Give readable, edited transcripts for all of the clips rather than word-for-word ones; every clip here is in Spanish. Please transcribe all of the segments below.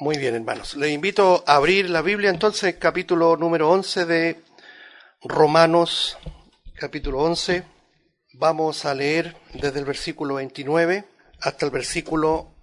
Muy bien, hermanos. Les invito a abrir la Biblia entonces, capítulo número 11 de Romanos, capítulo 11. Vamos a leer desde el versículo 29 hasta el versículo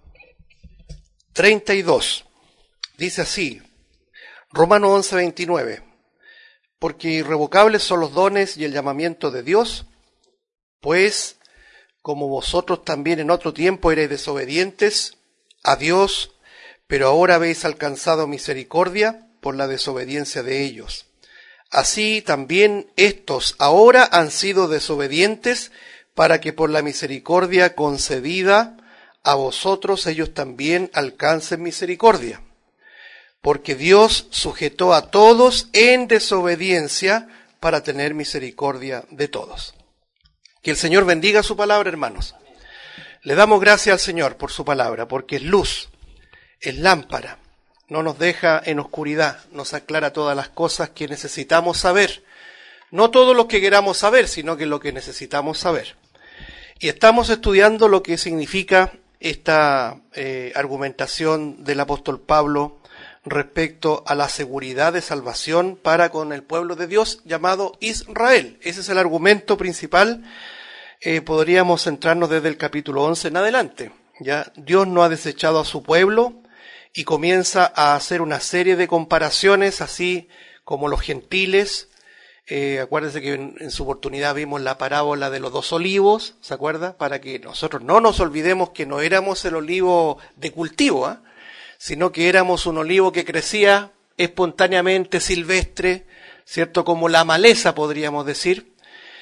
32. Dice así, Romanos 11, 29. Porque irrevocables son los dones y el llamamiento de Dios, pues como vosotros también en otro tiempo erais desobedientes a Dios, pero ahora habéis alcanzado misericordia por la desobediencia de ellos. Así también estos ahora han sido desobedientes para que por la misericordia concedida a vosotros ellos también alcancen misericordia. Porque Dios sujetó a todos en desobediencia para tener misericordia de todos. Que el Señor bendiga su palabra, hermanos. Le damos gracias al Señor por su palabra, porque es luz, es lámpara, no nos deja en oscuridad, nos aclara todas las cosas que necesitamos saber. No todo lo que queramos saber, sino que lo que necesitamos saber. Y estamos estudiando lo que significa esta argumentación del apóstol Pablo respecto a la seguridad de salvación para con el pueblo de Dios llamado Israel. Ese es el argumento principal. Podríamos centrarnos desde el capítulo 11 en adelante. Ya Dios no ha desechado a su pueblo y comienza a hacer una serie de comparaciones, así como los gentiles. Acuérdense que en su oportunidad vimos la parábola de los dos olivos, ¿se acuerda? Para que nosotros no nos olvidemos que no éramos el olivo de cultivo, sino que éramos un olivo que crecía espontáneamente, silvestre, ¿cierto? Como la maleza, podríamos decir.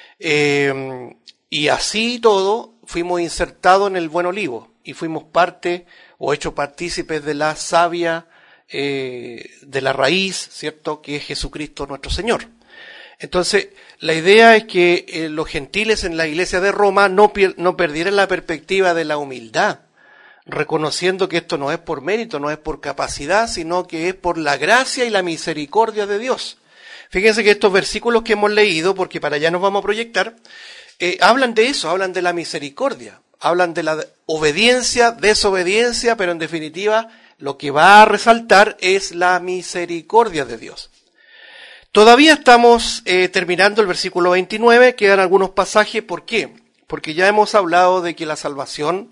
Y así todo fuimos insertados en el buen olivo y fuimos parte o hechos partícipes de la savia, de la raíz, ¿cierto? Que es Jesucristo nuestro Señor. Entonces, la idea es que los gentiles en la iglesia de Roma no perdieran la perspectiva de la humildad, reconociendo que esto no es por mérito, no es por capacidad, sino que es por la gracia y la misericordia de Dios. Fíjense que estos versículos que hemos leído, porque para allá nos vamos a proyectar, hablan de eso, hablan de la misericordia, hablan de la obediencia, desobediencia, pero en definitiva lo que va a resaltar es la misericordia de Dios. Todavía estamos terminando el versículo 29, quedan algunos pasajes. ¿Por qué? Porque ya hemos hablado de que la salvación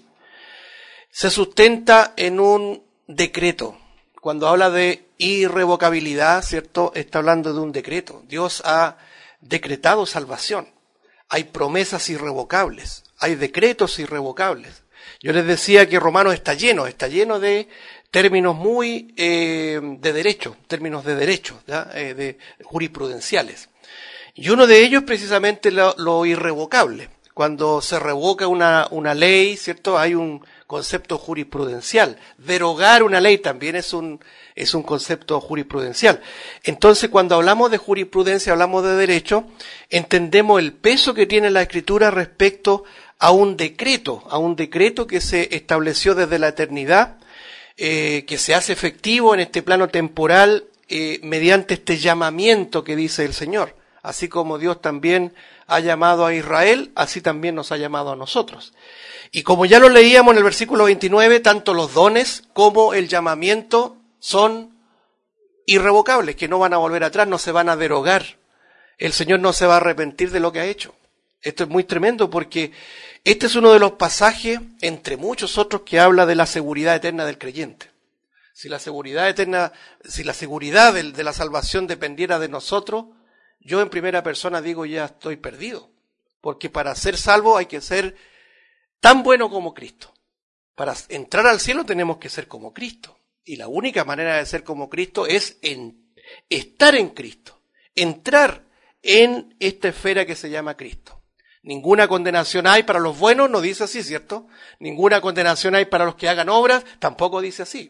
se sustenta en un decreto. Cuando habla de irrevocabilidad, ¿cierto? Está hablando de un decreto. Dios ha decretado salvación. Hay promesas irrevocables, hay decretos irrevocables. Yo les decía que Romanos está lleno de términos muy de derecho, ¿ya? De jurisprudenciales. Y uno de ellos precisamente lo irrevocable. Cuando se revoca una ley, ¿cierto? Hay un concepto jurisprudencial. Derogar una ley también es un concepto jurisprudencial. Entonces, cuando hablamos de jurisprudencia, hablamos de derecho, entendemos el peso que tiene la Escritura respecto a un decreto que se estableció desde la eternidad, que se hace efectivo en este plano temporal mediante este llamamiento que dice el Señor. Así como Dios también ha llamado a Israel, así también nos ha llamado a nosotros. Y como ya lo leíamos en el versículo 29, tanto los dones como el llamamiento son irrevocables, que no van a volver atrás, no se van a derogar. El Señor no se va a arrepentir de lo que ha hecho. Esto es muy tremendo porque este es uno de los pasajes, entre muchos otros, que habla de la seguridad eterna del creyente. Si la seguridad eterna, si la seguridad de la salvación dependiera de nosotros, yo en primera persona digo ya estoy perdido. Porque para ser salvo hay que ser tan bueno como Cristo. Para entrar al cielo tenemos que ser como Cristo. Y la única manera de ser como Cristo es estar en Cristo. Entrar en esta esfera que se llama Cristo. Ninguna condenación hay para los buenos, no dice así, ¿cierto? Ninguna condenación hay para los que hagan obras, tampoco dice así.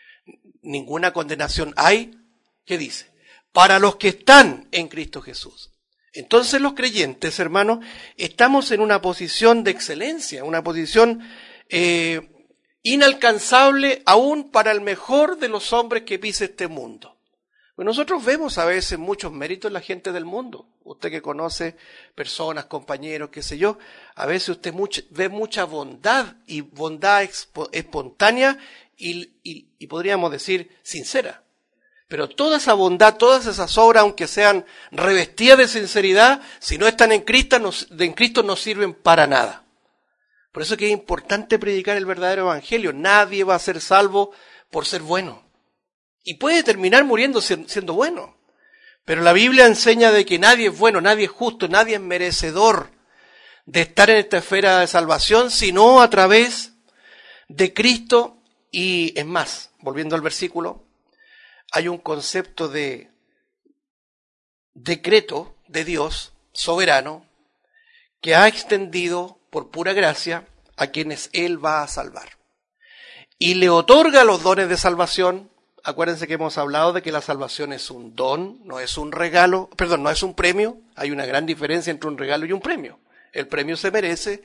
Ninguna condenación hay, ¿qué dice? Para los que están en Cristo Jesús. Entonces los creyentes, hermanos, estamos en una posición de excelencia, una posición inalcanzable aún para el mejor de los hombres que pise este mundo. Pues nosotros vemos a veces muchos méritos en la gente del mundo. Usted que conoce personas, compañeros, qué sé yo, a veces usted ve mucha bondad y bondad espontánea y podríamos decir sincera. Pero toda esa bondad, todas esas obras, aunque sean revestidas de sinceridad, si no están en Cristo no sirven para nada. Por eso es que es importante predicar el verdadero evangelio. Nadie va a ser salvo por ser bueno. Y puede terminar muriendo siendo bueno. Pero la Biblia enseña de que nadie es bueno, nadie es justo, nadie es merecedor de estar en esta esfera de salvación, sino a través de Cristo. Y es más, volviendo al versículo, hay un concepto de decreto de Dios soberano que ha extendido por pura gracia a quienes Él va a salvar. Y le otorga los dones de salvación. Acuérdense que hemos hablado de que la salvación es un don, no es un regalo, no es un premio. Hay una gran diferencia entre un regalo y un premio. El premio se merece,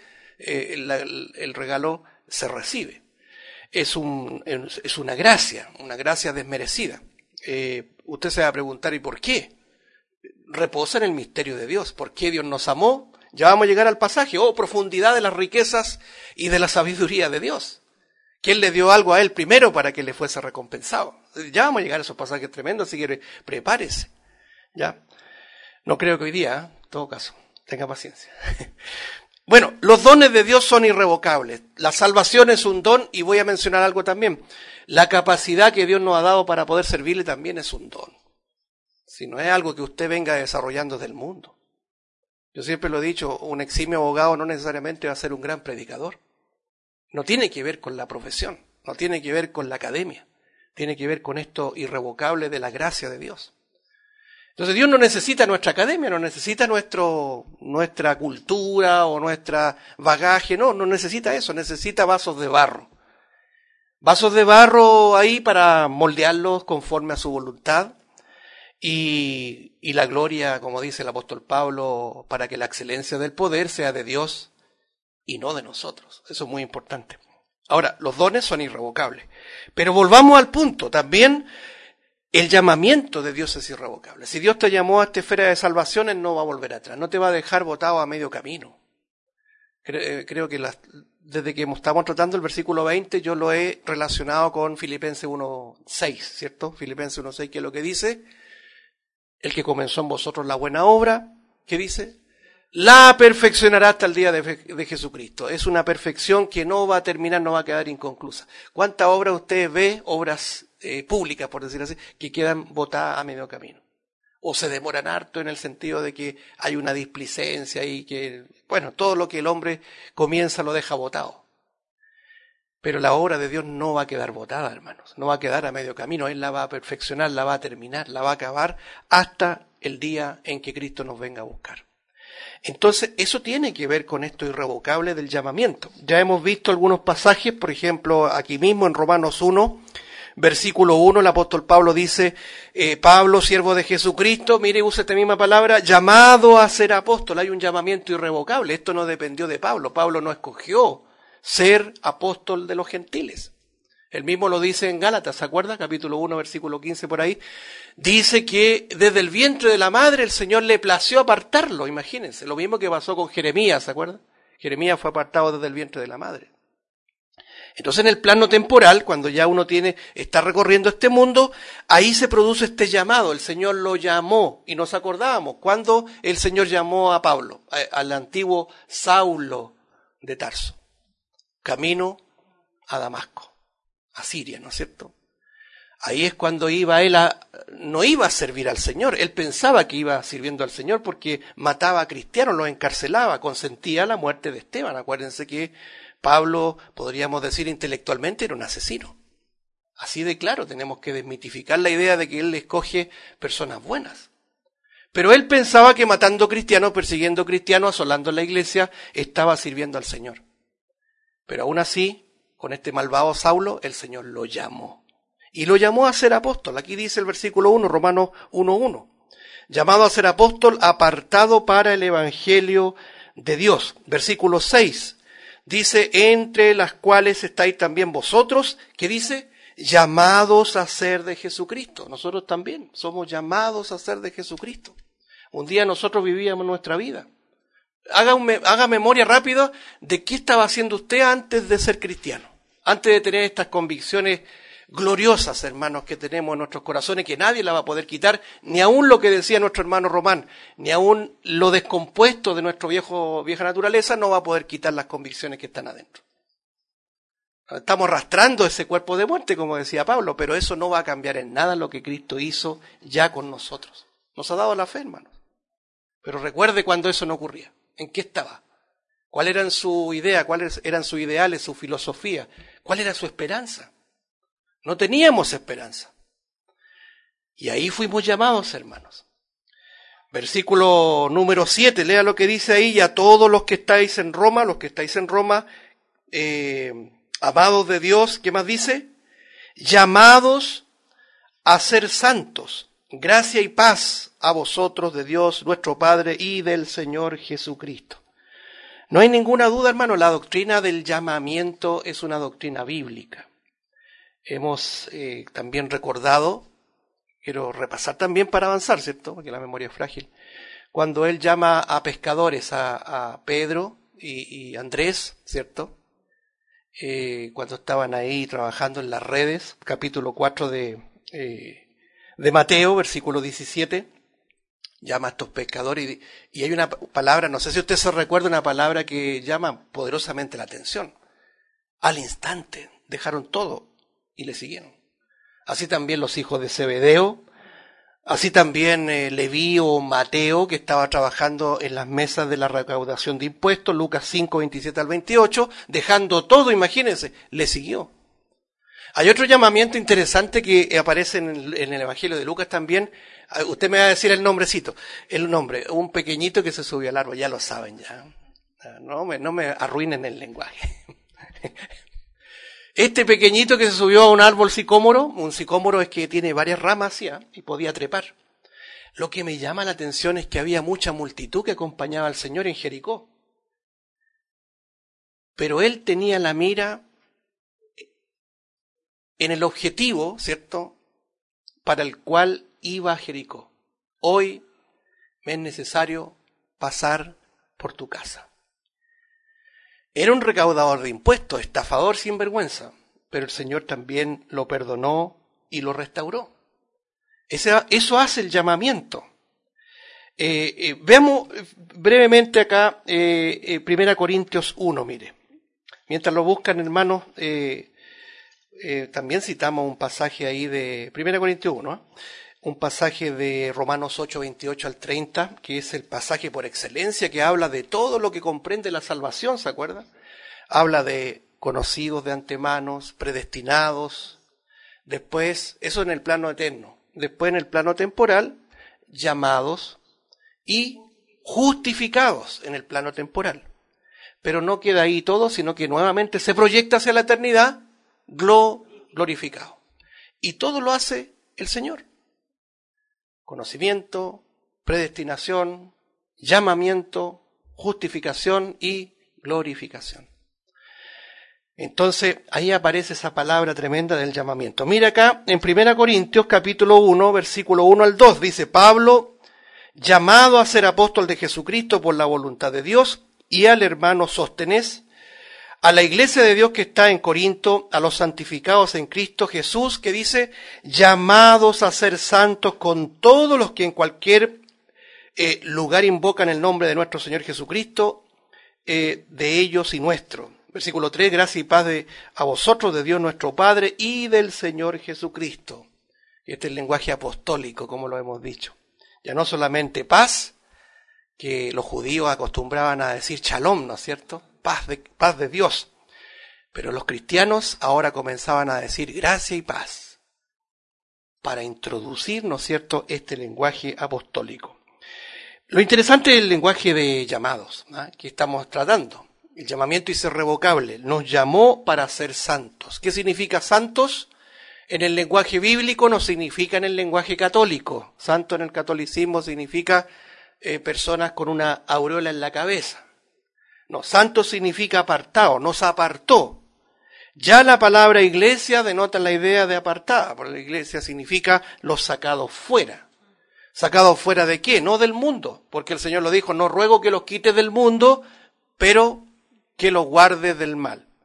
el regalo se recibe. Es una gracia desmerecida. Usted se va a preguntar, ¿y por qué? Reposa en el misterio de Dios. ¿Por qué Dios nos amó? Ya vamos a llegar al pasaje. Profundidad de las riquezas y de la sabiduría de Dios. Que Él le dio algo a Él primero para que le fuese recompensado. Ya vamos a llegar a esos pasajes tremendos, así que prepárese. ¿Ya? No creo que hoy día, en todo caso, tenga paciencia. Bueno, los dones de Dios son irrevocables. La salvación es un don, y voy a mencionar algo también. La capacidad que Dios nos ha dado para poder servirle también es un don. Si no es algo que usted venga desarrollando del mundo. Yo siempre lo he dicho, un eximio abogado no necesariamente va a ser un gran predicador. No tiene que ver con la profesión, no tiene que ver con la academia, tiene que ver con esto irrevocable de la gracia de Dios. Entonces Dios no necesita nuestra academia, no necesita nuestra cultura o nuestra bagaje, no necesita eso, necesita vasos de barro. Vasos de barro ahí para moldearlos conforme a su voluntad y la gloria, como dice el apóstol Pablo, para que la excelencia del poder sea de Dios y no de nosotros. Eso es muy importante. Ahora, los dones son irrevocables. Pero volvamos al punto, también el llamamiento de Dios es irrevocable. Si Dios te llamó a esta esfera de salvación, Él no va a volver atrás, no te va a dejar botado a medio camino. Creo que desde que estamos tratando el versículo 20, yo lo he relacionado con Filipenses 1:6, ¿cierto? Filipenses 1:6, que es lo que dice, el que comenzó en vosotros la buena obra, ¿qué dice? La perfeccionará hasta el día de Jesucristo. Es una perfección que no va a terminar, no va a quedar inconclusa. ¿Cuántas obras usted ve, obras públicas, por decir así, que quedan botadas a medio camino? O se demoran harto en el sentido de que hay una displicencia y que, todo lo que el hombre comienza lo deja botado. Pero la obra de Dios no va a quedar botada, hermanos. No va a quedar a medio camino. Él la va a perfeccionar, la va a terminar, la va a acabar hasta el día en que Cristo nos venga a buscar. Entonces, eso tiene que ver con esto irrevocable del llamamiento. Ya hemos visto algunos pasajes, por ejemplo, aquí mismo en Romanos 1, versículo 1, el apóstol Pablo dice, Pablo, siervo de Jesucristo, mire, usa esta misma palabra, llamado a ser apóstol. Hay un llamamiento irrevocable. Esto no dependió de Pablo. Pablo no escogió ser apóstol de los gentiles. Él mismo lo dice en Gálatas, ¿se acuerda? Capítulo 1, versículo 15 por ahí. Dice que desde el vientre de la madre el Señor le plació apartarlo, imagínense. Lo mismo que pasó con Jeremías, ¿se acuerda? Jeremías fue apartado desde el vientre de la madre. Entonces en el plano temporal, cuando ya uno está recorriendo este mundo, ahí se produce este llamado. El Señor lo llamó y nos acordábamos cuando el Señor llamó a Pablo, al antiguo Saulo de Tarso, camino a Damasco, a Siria, ¿no es cierto? Ahí es cuando iba él no iba a servir al Señor. Él pensaba que iba sirviendo al Señor porque mataba a cristianos, los encarcelaba, consentía la muerte de Esteban. Acuérdense que Pablo, podríamos decir intelectualmente, era un asesino. Así de claro, tenemos que desmitificar la idea de que él escoge personas buenas. Pero él pensaba que matando cristianos, persiguiendo cristianos, asolando la iglesia, estaba sirviendo al Señor. Pero aún así, con este malvado Saulo, el Señor lo llamó. Y lo llamó a ser apóstol. Aquí dice el versículo 1, Romanos 1:1. Llamado a ser apóstol, apartado para el evangelio de Dios. Versículo 6. Dice, entre las cuales estáis también vosotros, que dice, llamados a ser de Jesucristo. Nosotros también somos llamados a ser de Jesucristo. Un día nosotros vivíamos nuestra vida. Haga memoria rápida de qué estaba haciendo usted antes de ser cristiano. Antes de tener estas convicciones gloriosas, hermanos, que tenemos en nuestros corazones, que nadie la va a poder quitar, ni aun lo que decía nuestro hermano Román, ni aun lo descompuesto de nuestra vieja naturaleza, no va a poder quitar las convicciones que están adentro. Estamos arrastrando ese cuerpo de muerte, como decía Pablo, pero eso no va a cambiar en nada lo que Cristo hizo ya con nosotros. Nos ha dado la fe, hermanos. Pero recuerde cuando eso no ocurría. ¿En qué estaba? ¿Cuál eran su idea? ¿Cuáles eran sus ideales, su filosofía? ¿Cuál era su esperanza? No teníamos esperanza. Y ahí fuimos llamados, hermanos. Versículo número 7, lea lo que dice ahí: y a todos los que estáis en Roma, amados de Dios, ¿qué más dice? Llamados a ser santos. Gracia y paz a vosotros de Dios nuestro Padre y del Señor Jesucristo. No hay ninguna duda, hermano, la doctrina del llamamiento es una doctrina bíblica. Hemos también recordado, quiero repasar también para avanzar, ¿cierto? Porque la memoria es frágil. Cuando él llama a pescadores, a Pedro y Andrés, ¿cierto? Cuando estaban ahí trabajando en las redes, capítulo 4 de Mateo, versículo 17, llama a estos pescadores y hay una palabra, no sé si usted se recuerda, una palabra que llama poderosamente la atención. Al instante dejaron todo y le siguieron. Así también los hijos de Zebedeo, así también Leví o Mateo, que estaba trabajando en las mesas de la recaudación de impuestos, Lucas 5, 27 al 28, dejando todo, imagínense, le siguió. Hay otro llamamiento interesante que aparece en el Evangelio de Lucas también. Usted me va a decir el nombrecito, el nombre, un pequeñito que se subió al árbol, ya lo saben ya. No me arruinen el lenguaje. Este pequeñito que se subió a un árbol sicómoro, un sicómoro es que tiene varias ramas ¿ya? Y podía trepar. Lo que me llama la atención es que había mucha multitud que acompañaba al Señor en Jericó. Pero él tenía la mira en el objetivo, ¿cierto?, para el cual iba a Jericó. Hoy me es necesario pasar por tu casa. Era un recaudador de impuestos, estafador sin vergüenza, pero el Señor también lo perdonó y lo restauró. Eso hace el llamamiento. Veamos brevemente acá 1 Corintios 1, mire. Mientras lo buscan, hermanos, también citamos un pasaje ahí de 1 Corintios 1, ¿eh? Un pasaje de Romanos 8, 28 al 30, que es el pasaje por excelencia que habla de todo lo que comprende la salvación, ¿se acuerda? Habla de conocidos de antemano, predestinados, después, eso en el plano eterno, después en el plano temporal, llamados y justificados en el plano temporal. Pero no queda ahí todo, sino que nuevamente se proyecta hacia la eternidad, glorificado. Y todo lo hace el Señor. Conocimiento, predestinación, llamamiento, justificación y glorificación. Entonces, ahí aparece esa palabra tremenda del llamamiento. Mira acá, en 1 Corintios, capítulo 1, versículo 1 al 2, dice: Pablo, llamado a ser apóstol de Jesucristo por la voluntad de Dios, y al hermano Sóstenes, a la iglesia de Dios que está en Corinto, a los santificados en Cristo Jesús, que dice, llamados a ser santos con todos los que en cualquier lugar invocan el nombre de nuestro Señor Jesucristo, de ellos y nuestro. Versículo 3, gracia y paz a vosotros, de Dios nuestro Padre y del Señor Jesucristo. Y este es el lenguaje apostólico, como lo hemos dicho. Ya no solamente paz, que los judíos acostumbraban a decir shalom, ¿no es cierto? Paz de Dios. Pero los cristianos ahora comenzaban a decir gracia y paz, para introducir, ¿no es cierto?, este lenguaje apostólico. Lo interesante es el lenguaje de llamados, ¿no?, que estamos tratando. El llamamiento es irrevocable. Nos llamó para ser santos. ¿Qué significa santos? En el lenguaje bíblico no significa en el lenguaje católico. Santo en el catolicismo significa personas con una aureola en la cabeza. No, santo significa apartado, nos apartó. Ya la palabra iglesia denota la idea de apartada, porque la iglesia significa los sacados fuera. ¿Sacados fuera de qué? No del mundo, porque el Señor lo dijo, no ruego que los quites del mundo, pero que los guardes del mal.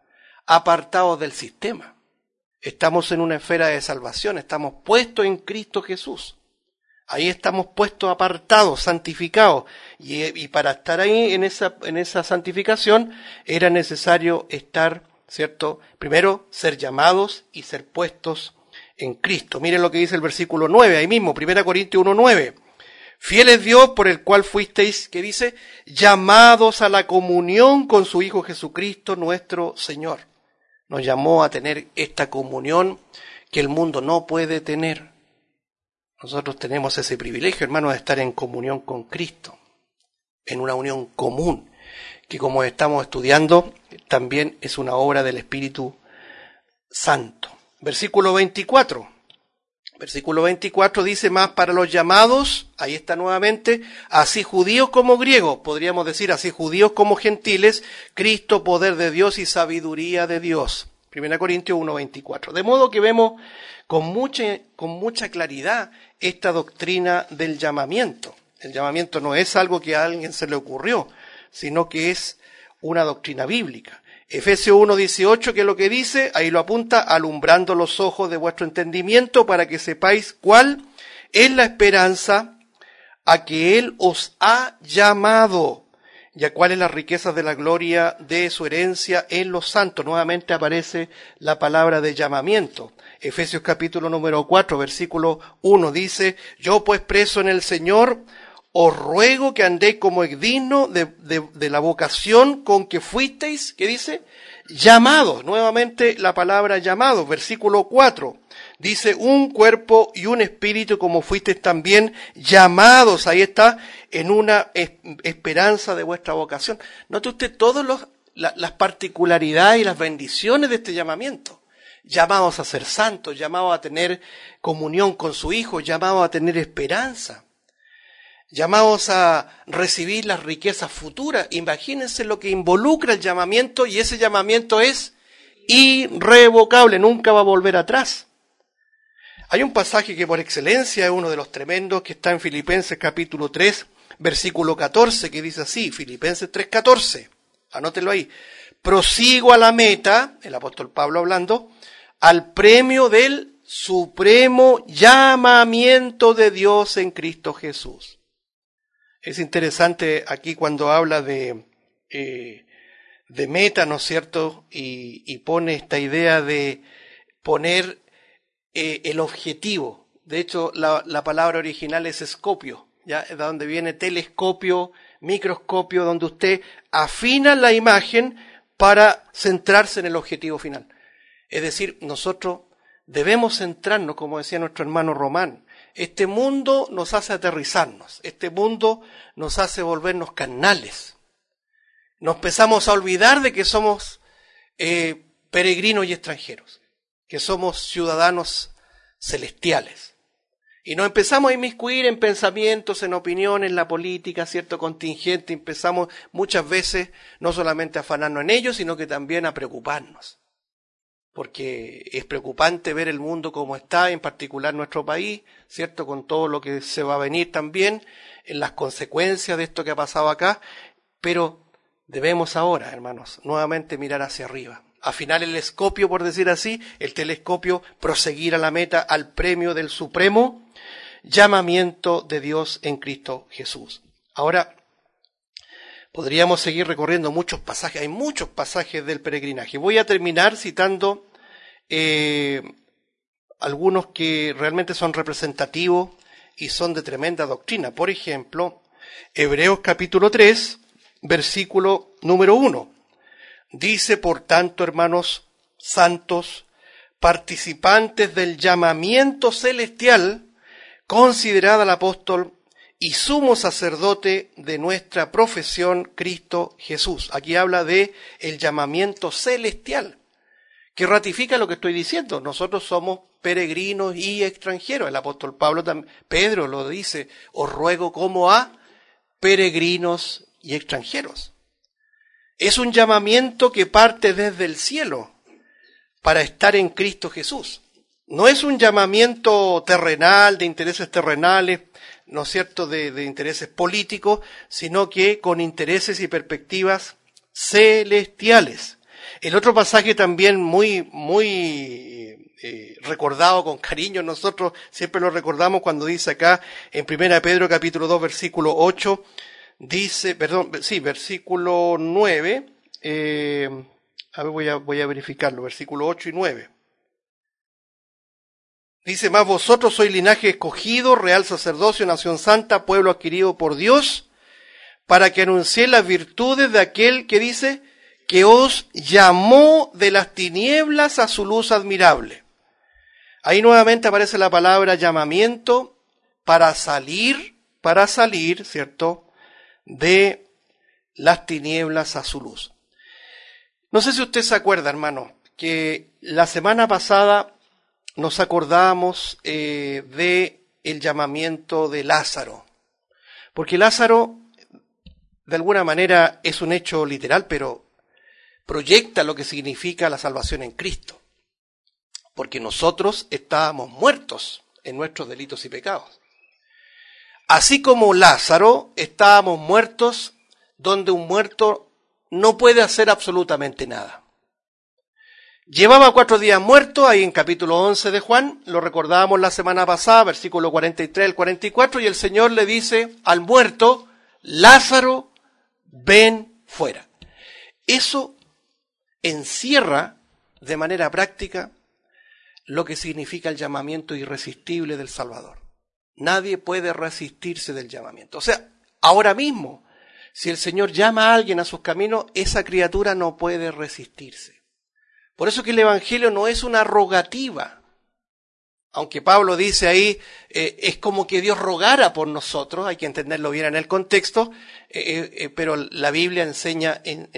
apartados del sistema. Estamos en una esfera de salvación, estamos puestos en Cristo Jesús. Ahí estamos puestos apartados, santificados. Y para estar ahí en esa santificación era necesario estar, ¿cierto? Primero, ser llamados y ser puestos en Cristo. Miren lo que dice el versículo 9, ahí mismo, 1 Corintios 1:9. Fiel es Dios por el cual fuisteis, ¿qué dice? Llamados a la comunión con su Hijo Jesucristo, nuestro Señor. Nos llamó a tener esta comunión que el mundo no puede tener. Nosotros tenemos ese privilegio, hermanos, de estar en comunión con Cristo, en una unión común, que como estamos estudiando, también es una obra del Espíritu Santo. Versículo 24. Versículo 24 dice, más para los llamados, ahí está nuevamente, así judíos como griegos, podríamos decir así judíos como gentiles, Cristo, poder de Dios y sabiduría de Dios. 1 Corintios 1:24. De modo que vemos con mucha claridad esta doctrina del llamamiento. El llamamiento no es algo que a alguien se le ocurrió, sino que es una doctrina bíblica. Efesios 1:18, que es lo que dice, ahí lo apunta, alumbrando los ojos de vuestro entendimiento para que sepáis cuál es la esperanza a que Él os ha llamado y a cuáles las riquezas de la gloria de su herencia en los santos. Nuevamente aparece la palabra de llamamiento. Efesios capítulo número 4, versículo 1 dice, yo pues preso en el Señor, os ruego que andéis como es digno de la vocación con que fuisteis, ¿qué dice? Llamados, nuevamente la palabra llamados, versículo 4, dice un cuerpo y un espíritu como fuisteis también llamados, ahí está, en una esperanza de vuestra vocación. Note usted todas las particularidades y las bendiciones de este llamamiento. Llamados a ser santos, llamados a tener comunión con su Hijo, llamados a tener esperanza. Llamados a recibir las riquezas futuras. Imagínense lo que involucra el llamamiento, y ese llamamiento es irrevocable, nunca va a volver atrás. Hay un pasaje que por excelencia es uno de los tremendos, que está en Filipenses capítulo 3, versículo 14, que dice así, Filipenses 3:14, anótelo ahí. Prosigo a la meta, el apóstol Pablo hablando, al premio del supremo llamamiento de Dios en Cristo Jesús. Es interesante aquí cuando habla de meta, ¿no es cierto? Y pone esta idea de poner el objetivo. De hecho, la palabra original es escopio, ¿ya? Es de donde viene telescopio, microscopio, donde usted afina la imagen para centrarse en el objetivo final. Es decir, nosotros debemos centrarnos, como decía nuestro hermano Román. Este mundo nos hace aterrizarnos, este mundo nos hace volvernos carnales. Nos empezamos a olvidar de que somos peregrinos y extranjeros, que somos ciudadanos celestiales. Y nos empezamos a inmiscuir en pensamientos, en opiniones, en la política, cierto contingente. Empezamos muchas veces no solamente a afanarnos en ello, sino que también a preocuparnos. Porque es preocupante ver el mundo como está, en particular nuestro país, ¿cierto? Con todo lo que se va a venir también, en las consecuencias de esto que ha pasado acá. Pero debemos ahora, hermanos, nuevamente mirar hacia arriba. Afinar el escopio, por decir así, el telescopio, proseguir a la meta, al premio del supremo llamamiento de Dios en Cristo Jesús. Ahora, podríamos seguir recorriendo muchos pasajes, hay muchos pasajes del peregrinaje. Voy a terminar citando algunos que realmente son representativos y son de tremenda doctrina. Por ejemplo, Hebreos capítulo 3, versículo número 1. Dice, por tanto, hermanos santos, participantes del llamamiento celestial, considerad al apóstol y sumo sacerdote de nuestra profesión, Cristo Jesús. Aquí habla de el llamamiento celestial, que ratifica lo que estoy diciendo. Nosotros somos peregrinos y extranjeros. El apóstol Pedro lo dice, os ruego como a peregrinos y extranjeros. Es un llamamiento que parte desde el cielo para estar en Cristo Jesús. No es un llamamiento terrenal, de intereses terrenales, ¿no es cierto?, de intereses políticos, sino que con intereses y perspectivas celestiales. El otro pasaje también muy recordado con cariño, nosotros siempre lo recordamos cuando dice acá en 1 Pedro capítulo 2 versículo 8, dice, versículo 9, a ver, voy a verificarlo, versículo 8 y 9. Dice, más vosotros sois linaje escogido, real sacerdocio, nación santa, pueblo adquirido por Dios, para que anunciéis las virtudes de aquel que dice, que os llamó de las tinieblas a su luz admirable. Ahí nuevamente aparece la palabra llamamiento para salir, ¿cierto?, de las tinieblas a su luz. No sé si usted se acuerda, hermano, que la semana pasada nos acordábamos de el llamamiento de Lázaro. Porque Lázaro, de alguna manera, es un hecho literal, pero proyecta lo que significa la salvación en Cristo. Porque nosotros estábamos muertos en nuestros delitos y pecados. Así como Lázaro, estábamos muertos donde un muerto no puede hacer absolutamente nada. Llevaba 4 días muerto, ahí en capítulo 11 de Juan, lo recordábamos la semana pasada, versículo 43 al 44, y el Señor le dice al muerto, Lázaro, ven fuera. Eso encierra de manera práctica lo que significa el llamamiento irresistible del Salvador. Nadie puede resistirse del llamamiento. O sea, ahora mismo, si el Señor llama a alguien a sus caminos, esa criatura no puede resistirse. Por eso que el Evangelio no es una rogativa. Aunque Pablo dice ahí, es como que Dios rogara por nosotros, hay que entenderlo bien en el contexto, pero la Biblia enseña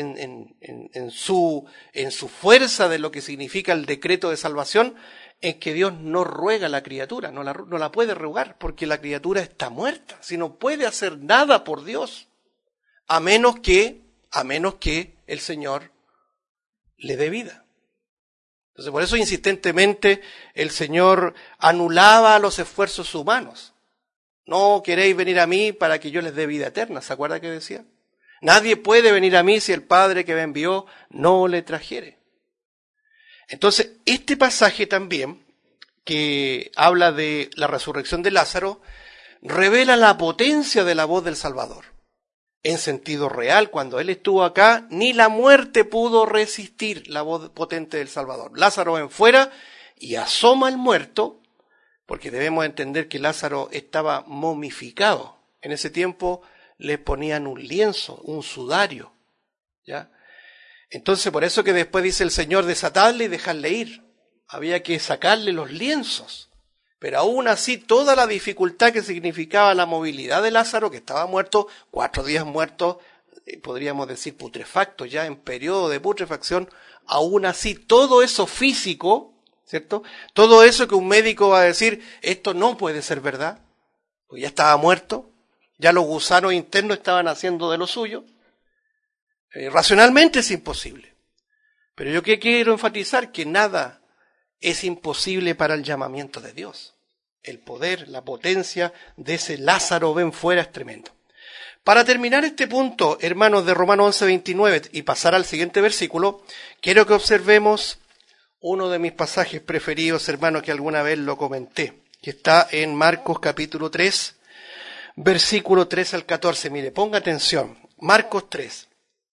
en su fuerza de lo que significa el decreto de salvación, es que Dios no ruega a la criatura, no la puede rogar, porque la criatura está muerta, si no puede hacer nada por Dios, a menos que el Señor le dé vida. Entonces, por eso insistentemente el Señor anulaba los esfuerzos humanos. No queréis venir a mí para que yo les dé vida eterna. ¿Se acuerda que decía? Nadie puede venir a mí si el Padre que me envió no le trajere. Entonces, este pasaje también, que habla de la resurrección de Lázaro, revela la potencia de la voz del Salvador. En sentido real, cuando Él estuvo acá, ni la muerte pudo resistir la voz potente del Salvador. Lázaro ven fuera y asoma al muerto, porque debemos entender que Lázaro estaba momificado. En ese tiempo le ponían un lienzo, un sudario, ¿ya? Entonces, por eso que después dice el Señor, desatadle y dejadle ir. Había que sacarle los lienzos. Pero aún así, toda la dificultad que significaba la movilidad de Lázaro, que estaba muerto, 4 días muerto, podríamos decir putrefacto, ya en periodo de putrefacción, aún así, todo eso físico, ¿cierto? Todo eso que un médico va a decir, esto no puede ser verdad, pues ya estaba muerto, ya los gusanos internos estaban haciendo de lo suyo, racionalmente es imposible. Pero yo que quiero enfatizar que nada es imposible para el llamamiento de Dios. El poder, la potencia de ese Lázaro ven fuera es tremendo. Para terminar este punto, hermanos, de Romanos 11:29 y pasar al siguiente versículo, quiero que observemos uno de mis pasajes preferidos, hermanos, que alguna vez lo comenté, que está en Marcos capítulo 3, versículo 3 al 14. Mire, ponga atención. Marcos 3.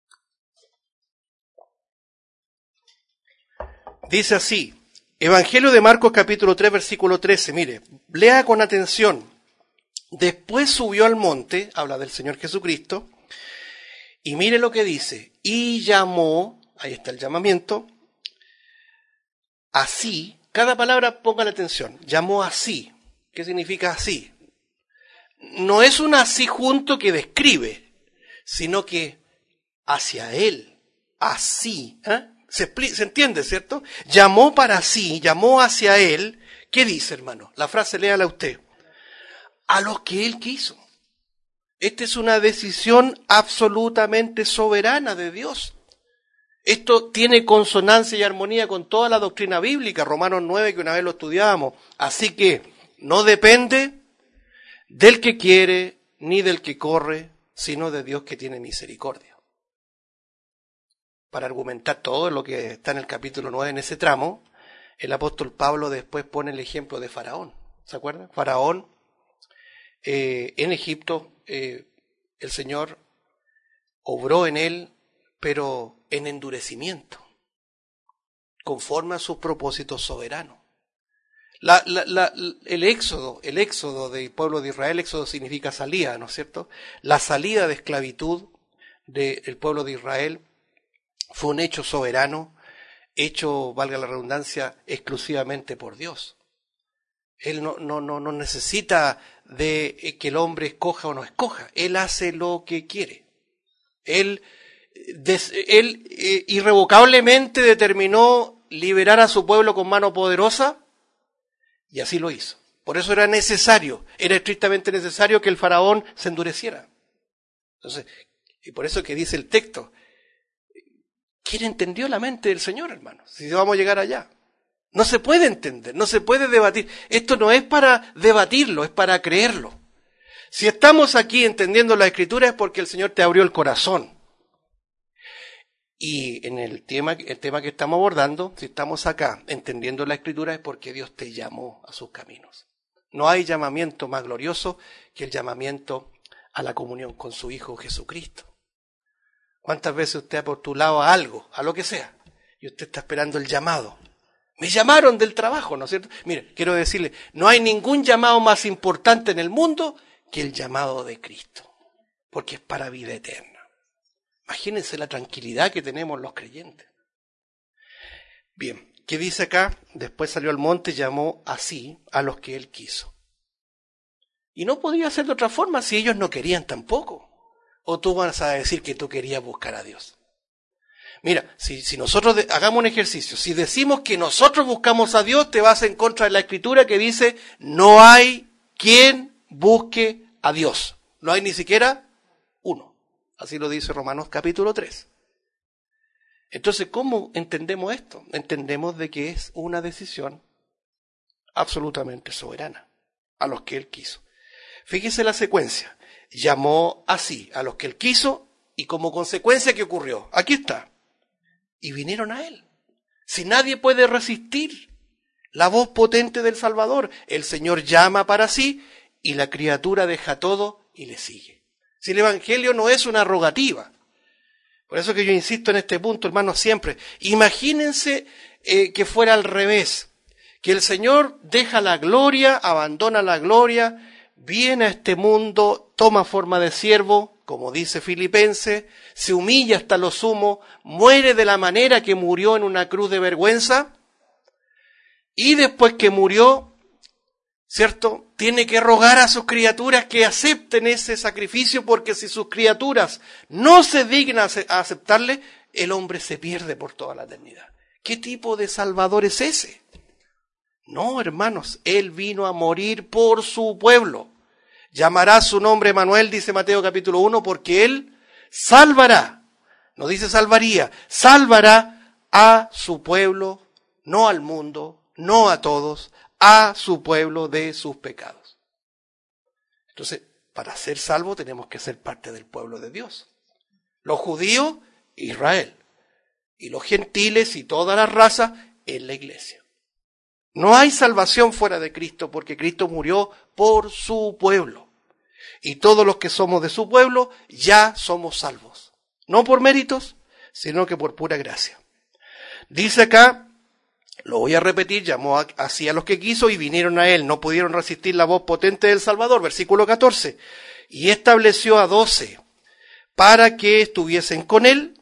Dice así. Evangelio de Marcos capítulo 3 versículo 13, mire, lea con atención. Después subió al monte, habla del Señor Jesucristo, y mire lo que dice, y llamó, ahí está el llamamiento, así, cada palabra pongan atención, llamó así, ¿qué significa así? No es un así junto que describe, sino que hacia él, así, Se entiende, ¿cierto? Llamó para sí, llamó hacia él. ¿Qué dice, hermano? La frase léala usted. A los que él quiso. Esta es una decisión absolutamente soberana de Dios. Esto tiene consonancia y armonía con toda la doctrina bíblica, Romanos 9, que una vez lo estudiábamos. Así que no depende del que quiere ni del que corre, sino de Dios que tiene misericordia. para argumentar todo lo que está en el capítulo 9 en ese tramo, el apóstol Pablo después pone el ejemplo de Faraón. ¿Se acuerdan? Faraón, en Egipto, el Señor obró en él, pero en endurecimiento, conforme a sus propósitos soberanos. El éxodo del pueblo de Israel, éxodo significa salida, ¿no es cierto? La salida de esclavitud del pueblo de Israel fue un hecho soberano, hecho, valga la redundancia, exclusivamente por Dios. Él no necesita de que el hombre escoja o no escoja. Él hace lo que quiere. Él irrevocablemente determinó liberar a su pueblo con mano poderosa y así lo hizo. Por eso era estrictamente necesario que el faraón se endureciera. Entonces, y por eso que dice el texto, ¿quién entendió la mente del Señor, hermanos? Si vamos a llegar allá. No se puede entender, no se puede debatir. Esto no es para debatirlo, es para creerlo. Si estamos aquí entendiendo la Escritura es porque el Señor te abrió el corazón. Y en el tema que estamos abordando, si estamos acá entendiendo la Escritura es porque Dios te llamó a sus caminos. No hay llamamiento más glorioso que el llamamiento a la comunión con su Hijo Jesucristo. ¿Cuántas veces usted ha postulado a algo, a lo que sea, y usted está esperando el llamado? Me llamaron del trabajo, ¿no es cierto? Mire, quiero decirle, no hay ningún llamado más importante en el mundo que el llamado de Cristo, porque es para vida eterna. Imagínense la tranquilidad que tenemos los creyentes. Bien, ¿qué dice acá? Después salió al monte y llamó así a los que él quiso. Y no podía ser de otra forma si ellos no querían tampoco. ¿O tú vas a decir que tú querías buscar a Dios? Mira, si nosotros hagamos un ejercicio, si decimos que nosotros buscamos a Dios, te vas en contra de la Escritura que dice, no hay quien busque a Dios. No hay ni siquiera uno. Así lo dice Romanos capítulo 3. Entonces, ¿cómo entendemos esto? Entendemos de que es una decisión absolutamente soberana a los que él quiso. Fíjese la secuencia. Llamó así a los que él quiso y como consecuencia, ¿qué ocurrió? Aquí está. Y vinieron a él. Si nadie puede resistir la voz potente del Salvador, el Señor llama para sí y la criatura deja todo y le sigue. Si el Evangelio no es una rogativa. Por eso que yo insisto en este punto, hermanos, siempre. Imagínense que fuera al revés. Que el Señor deja la gloria, abandona la gloria, viene a este mundo, toma forma de siervo, como dice Filipenses, se humilla hasta lo sumo, muere de la manera que murió en una cruz de vergüenza, y después que murió, ¿cierto?, tiene que rogar a sus criaturas que acepten ese sacrificio, porque si sus criaturas no se dignan a aceptarle, el hombre se pierde por toda la eternidad. ¿Qué tipo de Salvador es ese? No, hermanos, Él vino a morir por su pueblo. Llamará su nombre Emmanuel, dice Mateo capítulo 1, porque Él salvará, no dice salvaría, salvará a su pueblo, no al mundo, no a todos, a su pueblo de sus pecados. Entonces, para ser salvo tenemos que ser parte del pueblo de Dios. Los judíos, Israel, y los gentiles y todas las razas en la iglesia. No hay salvación fuera de Cristo porque Cristo murió por su pueblo. Y todos los que somos de su pueblo ya somos salvos. No por méritos, sino que por pura gracia. Dice acá, lo voy a repetir, llamó así a los que quiso y vinieron a él. No pudieron resistir la voz potente del Salvador. Versículo 14. Y estableció a 12 para que estuviesen con él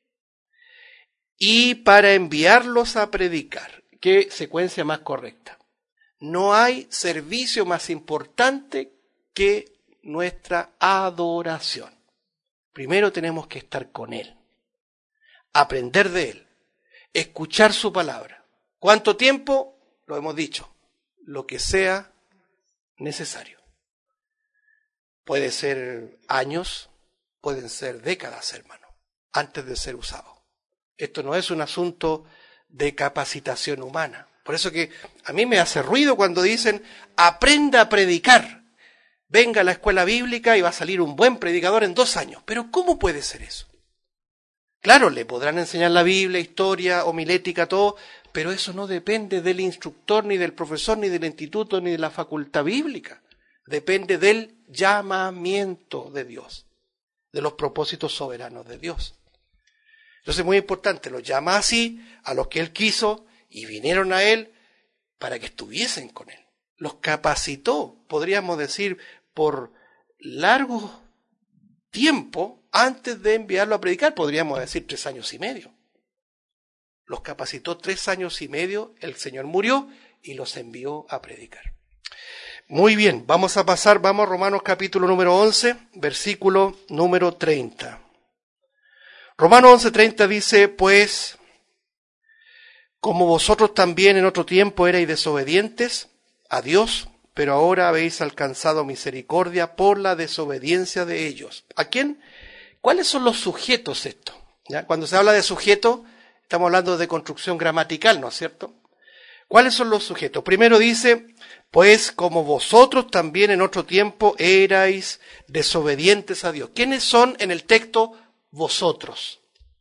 y para enviarlos a predicar. ¿Qué secuencia más correcta? No hay servicio más importante que nuestra adoración. Primero tenemos que estar con Él, aprender de Él, escuchar su palabra. ¿Cuánto tiempo? Lo hemos dicho, lo que sea necesario. Puede ser años, pueden ser décadas, hermano, antes de ser usado. Esto no es un asunto de capacitación humana. Por eso que a mí me hace ruido cuando dicen, aprenda a predicar. Venga a la escuela bíblica y va a salir un buen predicador en 2 años. Pero ¿cómo puede ser eso? Claro, le podrán enseñar la Biblia, historia, homilética, todo, pero eso no depende del instructor, ni del profesor, ni del instituto, ni de la facultad bíblica. Depende del llamamiento de Dios, de los propósitos soberanos de Dios. Entonces es muy importante, los llama así a los que Él quiso y vinieron a Él para que estuviesen con Él. Los capacitó, podríamos decir, por largo tiempo antes de enviarlo a predicar, podríamos decir 3 años y medio. Los capacitó 3 años y medio, el Señor murió y los envió a predicar. Muy bien, vamos a Romanos capítulo número 11, versículo número 30. Romanos 11:30 dice, pues, como vosotros también en otro tiempo erais desobedientes a Dios, pero ahora habéis alcanzado misericordia por la desobediencia de ellos. ¿A quién? ¿Cuáles son los sujetos esto? ¿Ya? Cuando se habla de sujeto, estamos hablando de construcción gramatical, ¿no es cierto? ¿Cuáles son los sujetos? Primero dice, pues como vosotros también en otro tiempo erais desobedientes a Dios. ¿Quiénes son en el texto vosotros?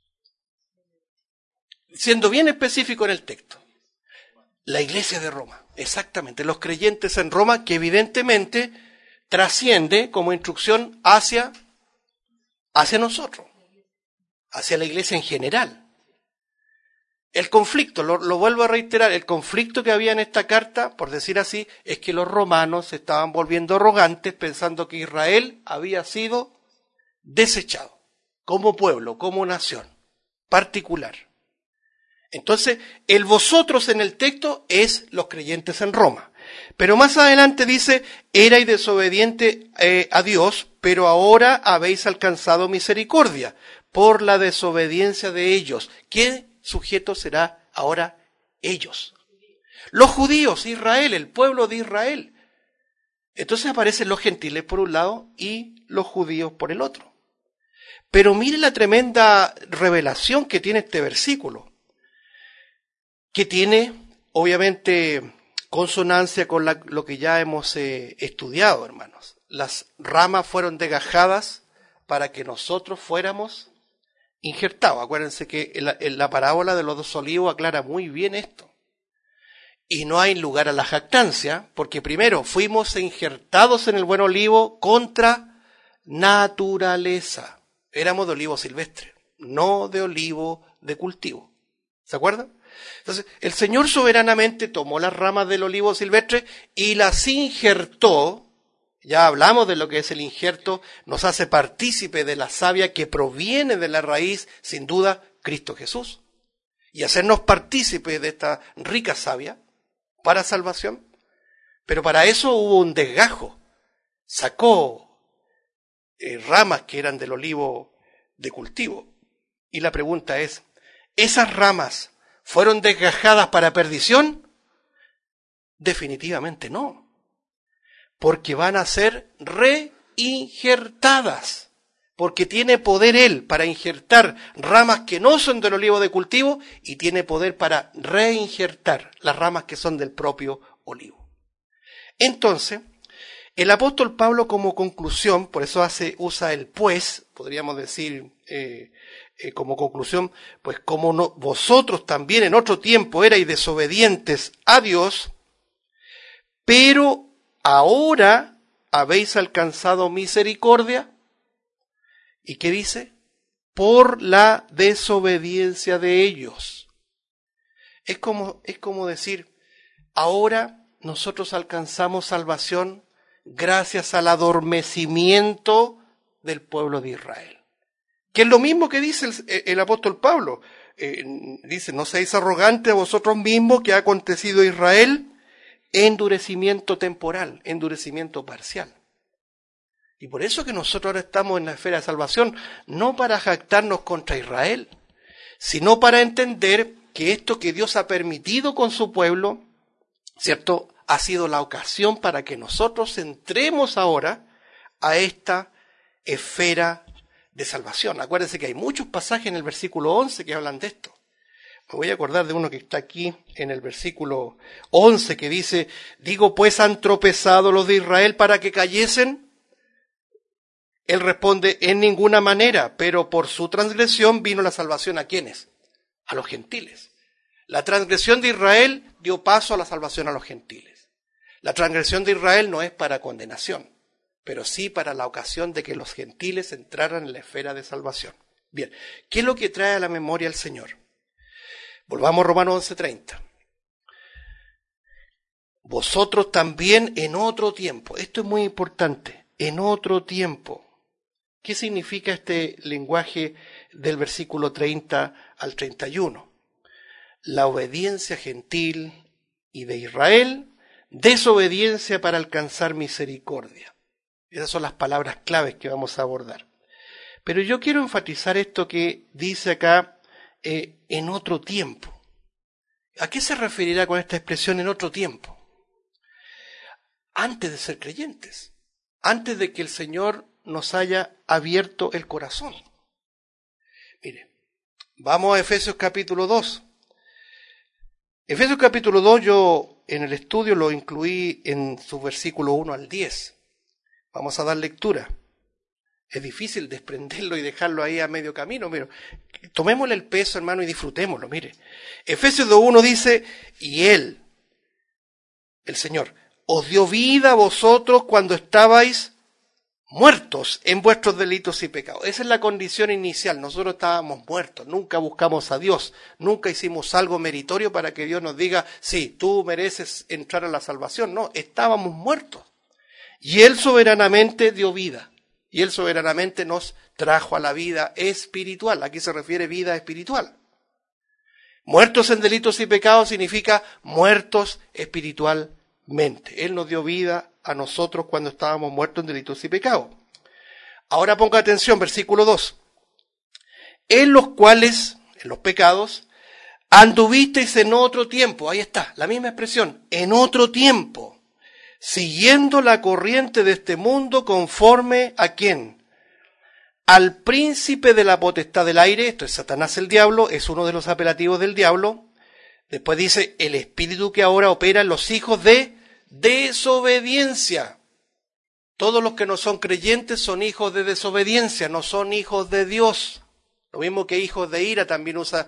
Siendo bien específico en el texto. La iglesia de Roma, exactamente. Los creyentes en Roma, que evidentemente trasciende como instrucción hacia nosotros, hacia la iglesia en general. El conflicto, lo vuelvo a reiterar, el conflicto que había en esta carta, por decir así, es que los romanos se estaban volviendo arrogantes pensando que Israel había sido desechado como pueblo, como nación particular. Entonces, el vosotros en el texto es los creyentes en Roma. Pero más adelante dice, erais desobediente a Dios, pero ahora habéis alcanzado misericordia por la desobediencia de ellos. ¿Qué sujeto será ahora ellos? Los judíos, Israel, el pueblo de Israel. Entonces aparecen los gentiles por un lado y los judíos por el otro. Pero mire la tremenda revelación que tiene este versículo, que tiene, obviamente, consonancia con lo que ya hemos estudiado, hermanos. Las ramas fueron desgajadas para que nosotros fuéramos injertados. Acuérdense que la parábola de los 2 olivos aclara muy bien esto. Y no hay lugar a la jactancia, porque primero fuimos injertados en el buen olivo contra naturaleza. Éramos de olivo silvestre, no de olivo de cultivo. ¿Se acuerdan? Entonces, el Señor soberanamente tomó las ramas del olivo silvestre y las injertó. Ya hablamos de lo que es el injerto, nos hace partícipe de la savia que proviene de la raíz, sin duda, Cristo Jesús. Y hacernos partícipe de esta rica savia para salvación. Pero para eso hubo un desgajo. Sacó ramas que eran del olivo de cultivo. Y la pregunta es, ¿esas ramas fueron desgajadas para perdición? Definitivamente no, porque van a ser reinjertadas, porque tiene poder Él para injertar ramas que no son del olivo de cultivo y tiene poder para reinjertar las ramas que son del propio olivo. Entonces, el apóstol Pablo como conclusión, por eso usa el pues, podríamos decir como conclusión, pues como no, vosotros también en otro tiempo erais desobedientes a Dios, pero ahora habéis alcanzado misericordia. ¿Y qué dice? Por la desobediencia de ellos. Es como decir, ahora nosotros alcanzamos salvación gracias al adormecimiento del pueblo de Israel. Que es lo mismo que dice el apóstol Pablo. Dice, no seáis arrogantes a vosotros mismos, que ha acontecido a Israel, endurecimiento temporal, endurecimiento parcial. Y por eso que nosotros ahora estamos en la esfera de salvación, no para jactarnos contra Israel, sino para entender que esto que Dios ha permitido con su pueblo, ¿cierto?, ha sido la ocasión para que nosotros entremos ahora a esta esfera de salvación. Acuérdense que hay muchos pasajes en el versículo 11 que hablan de esto. Me voy a acordar de uno que está aquí en el versículo 11 que dice, digo pues, ¿han tropezado los de Israel para que cayesen? Él responde, en ninguna manera, pero por su transgresión vino la salvación ¿a quiénes? A los gentiles. La transgresión de Israel dio paso a la salvación a los gentiles. La transgresión de Israel no es para condenación, pero sí para la ocasión de que los gentiles entraran en la esfera de salvación. Bien, ¿qué es lo que trae a la memoria el Señor? Volvamos a Romanos 11:30. Vosotros también en otro tiempo, esto es muy importante, en otro tiempo. ¿Qué significa este lenguaje del versículo 30 al 31? La obediencia gentil y de Israel, desobediencia para alcanzar misericordia. Esas son las palabras claves que vamos a abordar. Pero yo quiero enfatizar esto que dice acá, en otro tiempo. ¿A qué se referirá con esta expresión en otro tiempo? Antes de ser creyentes, antes de que el Señor nos haya abierto el corazón. Mire, vamos a Efesios capítulo 2. Efesios capítulo 2 yo en el estudio lo incluí en su versículo 1 al 10. Vamos a dar lectura. Es difícil desprenderlo y dejarlo ahí a medio camino, pero tomémosle el peso, hermano, y disfrutémoslo. Mire, Efesios 2:1 dice, y Él, el Señor, os dio vida a vosotros cuando estabais muertos en vuestros delitos y pecados. Esa es la condición inicial. Nosotros estábamos muertos, nunca buscamos a Dios, nunca hicimos algo meritorio para que Dios nos diga, sí, tú mereces entrar a la salvación. No, estábamos muertos. Y Él soberanamente dio vida. Y Él soberanamente nos trajo a la vida espiritual. Aquí se refiere vida espiritual. Muertos en delitos y pecados significa muertos espiritualmente. Él nos dio vida a nosotros cuando estábamos muertos en delitos y pecados. Ahora ponga atención, versículo 2. En los cuales, en los pecados, anduvisteis en otro tiempo. Ahí está, la misma expresión, en otro tiempo. Siguiendo la corriente de este mundo conforme ¿a quién? Al príncipe de la potestad del aire, esto es Satanás el diablo, es uno de los apelativos del diablo. Después dice, el espíritu que ahora opera en los hijos de desobediencia. Todos los que no son creyentes son hijos de desobediencia, no son hijos de Dios. Lo mismo que hijos de ira también usa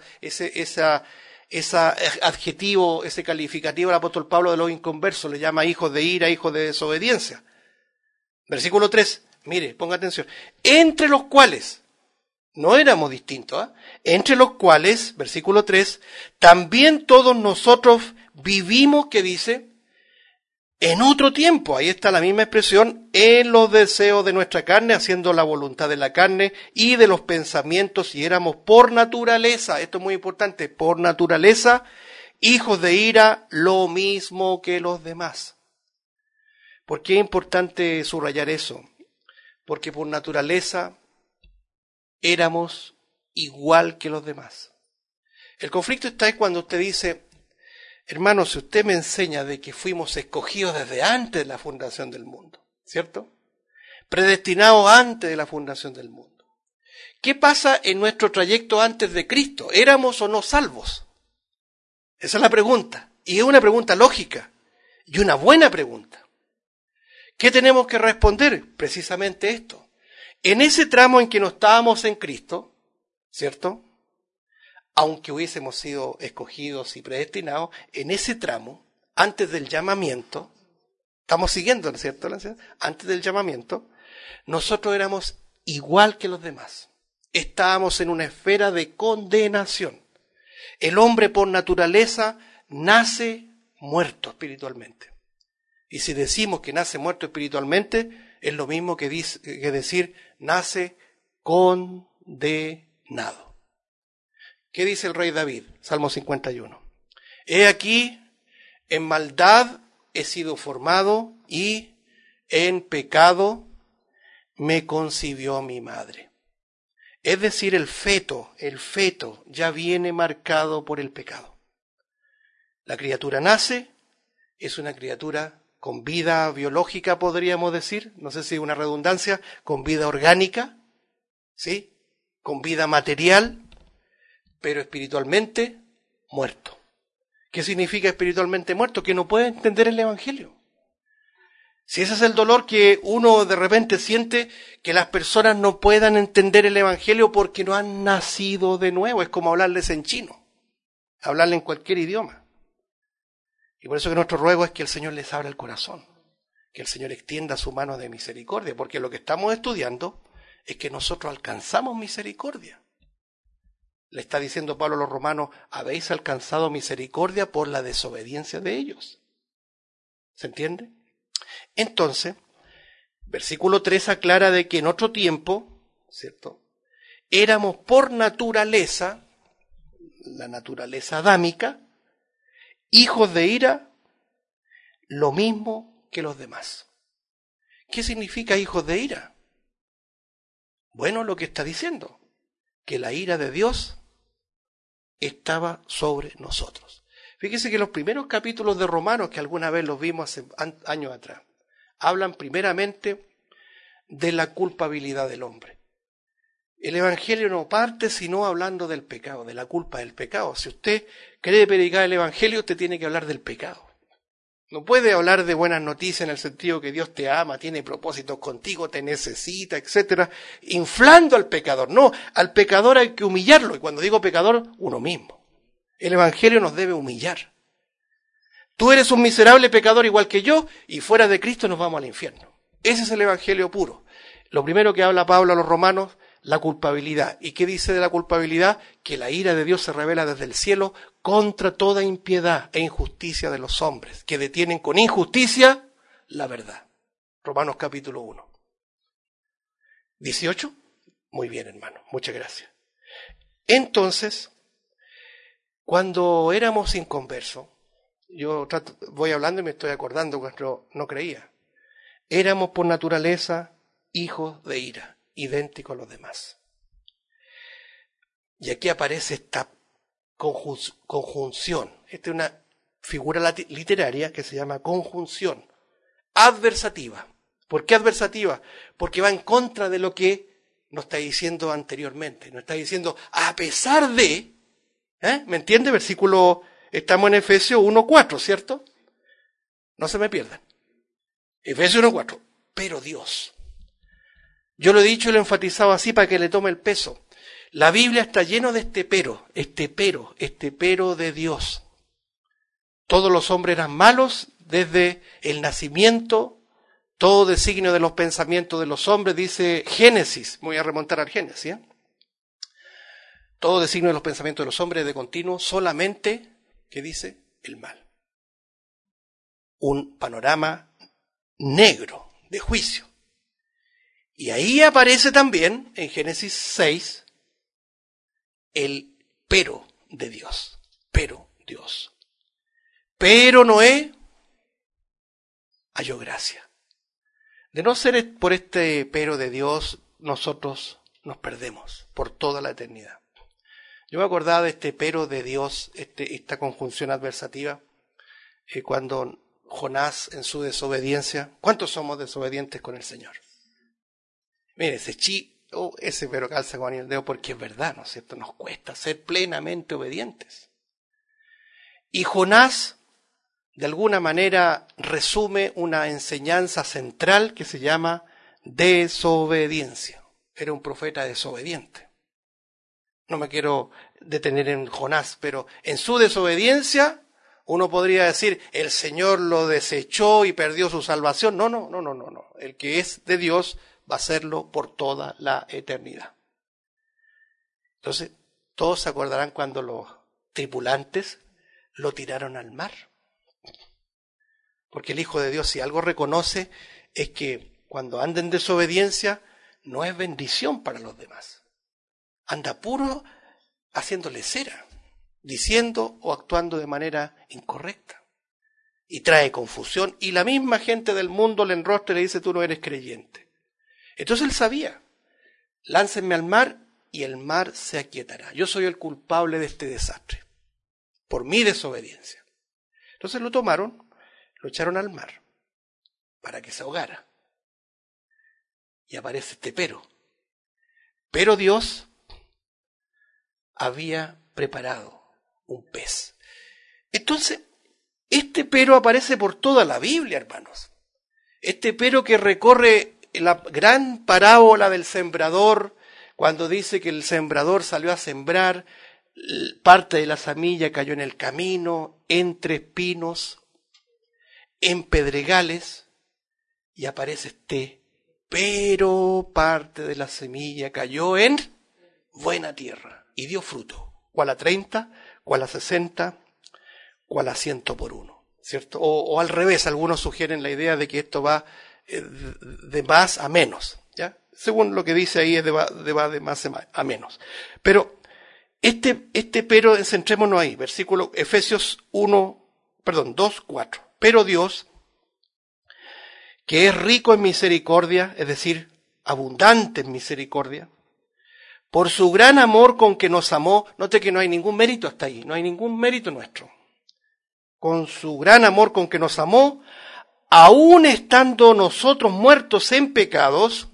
ese adjetivo, ese calificativo el apóstol Pablo de los inconversos, le llama hijos de ira, hijos de desobediencia. Versículo 3, mire, ponga atención. Entre los cuales, no éramos distintos, entre los cuales, versículo 3, también todos nosotros vivimos, ¿qué dice? En otro tiempo, ahí está la misma expresión, en los deseos de nuestra carne, haciendo la voluntad de la carne y de los pensamientos, y éramos por naturaleza, esto es muy importante, por naturaleza, hijos de ira, lo mismo que los demás. ¿Por qué es importante subrayar eso? Porque por naturaleza éramos igual que los demás. El conflicto está ahí cuando usted dice, hermano, si usted me enseña de que fuimos escogidos desde antes de la fundación del mundo, ¿cierto? Predestinados antes de la fundación del mundo. ¿Qué pasa en nuestro trayecto antes de Cristo? ¿Éramos o no salvos? Esa es la pregunta. Y es una pregunta lógica y una buena pregunta. ¿Qué tenemos que responder? Precisamente esto. En ese tramo en que no estábamos en Cristo, ¿cierto? Aunque hubiésemos sido escogidos y predestinados, en ese tramo, antes del llamamiento, estamos siguiendo, ¿no es cierto? Antes del llamamiento, nosotros éramos igual que los demás. Estábamos en una esfera de condenación. El hombre por naturaleza nace muerto espiritualmente. Y si decimos que nace muerto espiritualmente, es lo mismo que decir nace condenado. ¿Qué dice el rey David? Salmo 51. He aquí, en maldad he sido formado y en pecado me concibió mi madre. Es decir, el feto ya viene marcado por el pecado. La criatura nace, es una criatura con vida biológica, podríamos decir, no sé si es una redundancia, con vida orgánica, ¿sí? Con vida material, pero espiritualmente muerto. ¿Qué significa espiritualmente muerto? Que no puede entender el Evangelio. Si ese es el dolor que uno de repente siente, que las personas no puedan entender el Evangelio porque no han nacido de nuevo, es como hablarles en chino, hablarles en cualquier idioma. Y por eso que nuestro ruego es que el Señor les abra el corazón, que el Señor extienda su mano de misericordia, porque lo que estamos estudiando es que nosotros alcanzamos misericordia. Le está diciendo Pablo a los romanos, habéis alcanzado misericordia por la desobediencia de ellos. ¿Se entiende? Entonces, versículo 3 aclara de que en otro tiempo, ¿cierto?, éramos por naturaleza, la naturaleza adámica, hijos de ira, lo mismo que los demás. ¿Qué significa hijos de ira? Bueno, lo que está diciendo, que la ira de Dios estaba sobre nosotros. Fíjese que los primeros capítulos de Romanos, que alguna vez los vimos hace años atrás, hablan primeramente de la culpabilidad del hombre. El Evangelio no parte sino hablando del pecado, de la culpa del pecado. Si usted quiere predicar el Evangelio, usted tiene que hablar del pecado. No puede hablar de buenas noticias en el sentido que Dios te ama, tiene propósitos contigo, te necesita, etcétera, inflando al pecador. No, al pecador hay que humillarlo. Y cuando digo pecador, uno mismo. El Evangelio nos debe humillar. Tú eres un miserable pecador igual que yo, y fuera de Cristo nos vamos al infierno. Ese es el Evangelio puro. Lo primero que habla Pablo a los romanos, la culpabilidad. ¿Y qué dice de la culpabilidad? Que la ira de Dios se revela desde el cielo contra toda impiedad e injusticia de los hombres, que detienen con injusticia la verdad. Romanos capítulo 1. 18. Muy bien, hermano. Muchas gracias. Entonces, cuando éramos inconversos, voy hablando y me estoy acordando cuando no creía, éramos por naturaleza hijos de ira, idénticos a los demás. Y aquí aparece esta conjunción. Esta es una figura literaria que se llama conjunción adversativa. ¿Por qué adversativa? Porque va en contra de lo que nos está diciendo anteriormente. Nos está diciendo, a pesar de, ¿me entiende? Versículo, estamos en Efesios 1:4, ¿cierto? No se me pierdan. Efesios 1:4. Pero Dios. Yo lo he dicho y lo he enfatizado así para que le tome el peso. La Biblia está lleno de este pero de Dios. Todos los hombres eran malos desde el nacimiento, todo designio de los pensamientos de los hombres, dice Génesis, me voy a remontar al Génesis, todo designio de los pensamientos de los hombres de continuo, solamente, ¿qué dice? El mal. Un panorama negro de juicio. Y ahí aparece también, en Génesis 6, el pero de Dios. Pero Dios. Pero Noé halló gracia. De no ser por este pero de Dios, nosotros nos perdemos por toda la eternidad. Yo me acordaba de este pero de Dios, esta conjunción adversativa, cuando Jonás en su desobediencia, ¿cuántos somos desobedientes con el Señor? Mire, ese pero calza con el dedo porque es verdad, ¿no es cierto? Nos cuesta ser plenamente obedientes. Y Jonás, de alguna manera, resume una enseñanza central que se llama desobediencia. Era un profeta desobediente. No me quiero detener en Jonás, pero en su desobediencia uno podría decir, el Señor lo desechó y perdió su salvación. No. El que es de Dios va a serlo por toda la eternidad. Entonces, todos se acordarán cuando los tripulantes lo tiraron al mar. Porque el Hijo de Dios, si algo reconoce, es que cuando anda en desobediencia, no es bendición para los demás. Anda puro haciéndole cera, diciendo o actuando de manera incorrecta. Y trae confusión. Y la misma gente del mundo le enrostra y le dice, tú no eres creyente. Entonces él sabía, láncenme al mar y el mar se aquietará. Yo soy el culpable de este desastre, por mi desobediencia. Entonces lo tomaron, lo echaron al mar, para que se ahogara. Y aparece este pero. Pero Dios había preparado un pez. Entonces, este pero aparece por toda la Biblia, hermanos. Este pero que recorre la gran parábola del sembrador, cuando dice que el sembrador salió a sembrar, parte de la semilla cayó en el camino, entre espinos, en pedregales, y aparece pero parte de la semilla cayó en buena tierra y dio fruto, cual a 30, cual a 60, cual a 100 por uno, ¿cierto? O al revés, algunos sugieren la idea de que esto va de más a menos, ¿ya? Según lo que dice ahí es va de más a menos. Pero pero centrémonos ahí, Efesios 2, 4. Pero Dios, que es rico en misericordia, es decir, abundante en misericordia, por su gran amor con que nos amó, note que no hay ningún mérito hasta ahí, no hay ningún mérito nuestro. Con su gran amor con que nos amó, aun estando nosotros muertos en pecados,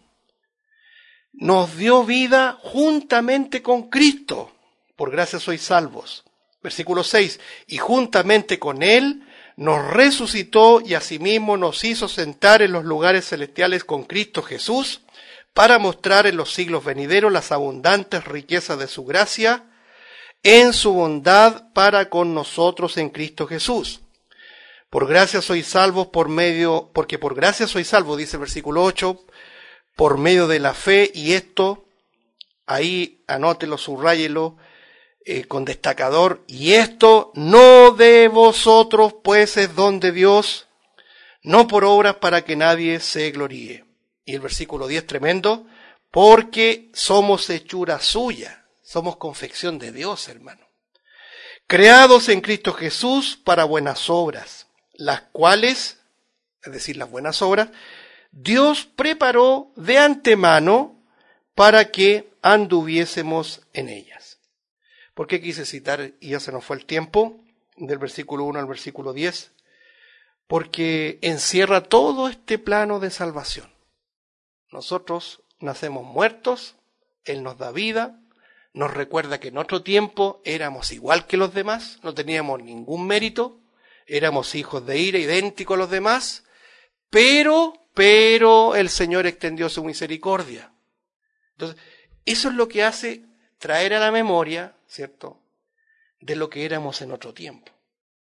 nos dio vida juntamente con Cristo. Por gracia sois salvos. Versículo 6. Y juntamente con Él nos resucitó y asimismo nos hizo sentar en los lugares celestiales con Cristo Jesús, para mostrar en los siglos venideros las abundantes riquezas de su gracia, en su bondad para con nosotros en Cristo Jesús. Por gracia sois salvos porque por gracia sois salvos, dice el versículo 8, por medio de la fe, y esto, ahí anótelo, subráyelo, con destacador, y esto no de vosotros, pues es don de Dios, no por obras para que nadie se gloríe. Y el versículo 10 tremendo, porque somos hechura suya, somos confección de Dios, hermano, creados en Cristo Jesús para buenas obras, las cuales, es decir, las buenas obras, Dios preparó de antemano para que anduviésemos en ellas. ¿Por qué quise citar, y ya se nos fue el tiempo, del versículo 1 al versículo 10? Porque encierra todo este plano de salvación. Nosotros nacemos muertos, Él nos da vida, nos recuerda que en otro tiempo éramos igual que los demás, no teníamos ningún mérito, éramos hijos de ira, idénticos a los demás, pero el Señor extendió su misericordia. Entonces, eso es lo que hace traer a la memoria, ¿cierto?, de lo que éramos en otro tiempo.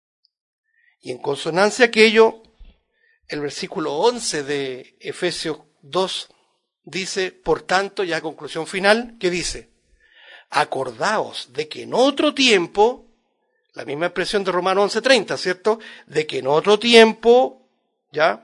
Y en consonancia a aquello, el versículo 11 de Efesios 2 dice, por tanto, ya conclusión final, ¿qué dice? Acordaos de que en otro tiempo, la misma expresión de Romanos 11:30, ¿cierto?, de que en otro tiempo, ya,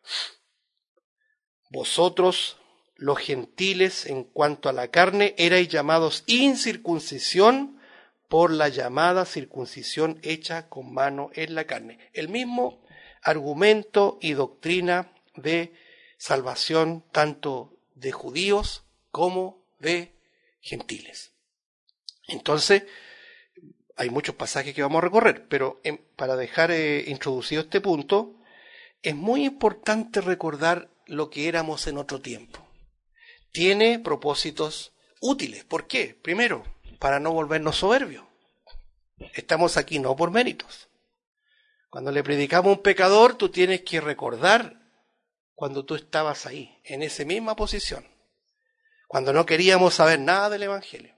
vosotros, los gentiles, en cuanto a la carne, erais llamados incircuncisión por la llamada circuncisión hecha con mano en la carne. El mismo argumento y doctrina de salvación tanto de judíos como de gentiles. Entonces, hay muchos pasajes que vamos a recorrer, pero para dejar introducido este punto, es muy importante recordar lo que éramos en otro tiempo. Tiene propósitos útiles. ¿Por qué? Primero, para no volvernos soberbios. Estamos aquí no por méritos. Cuando le predicamos a un pecador, tú tienes que recordar cuando tú estabas ahí, en esa misma posición, cuando no queríamos saber nada del Evangelio.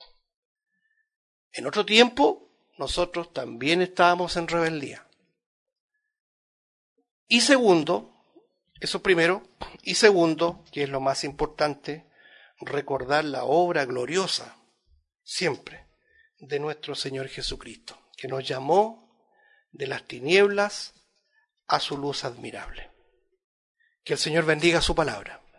En otro tiempo, nosotros también estábamos en rebeldía. Y segundo, eso primero, y segundo, que es lo más importante, recordar la obra gloriosa, siempre, de nuestro Señor Jesucristo, que nos llamó de las tinieblas a su luz admirable. Que el Señor bendiga su palabra.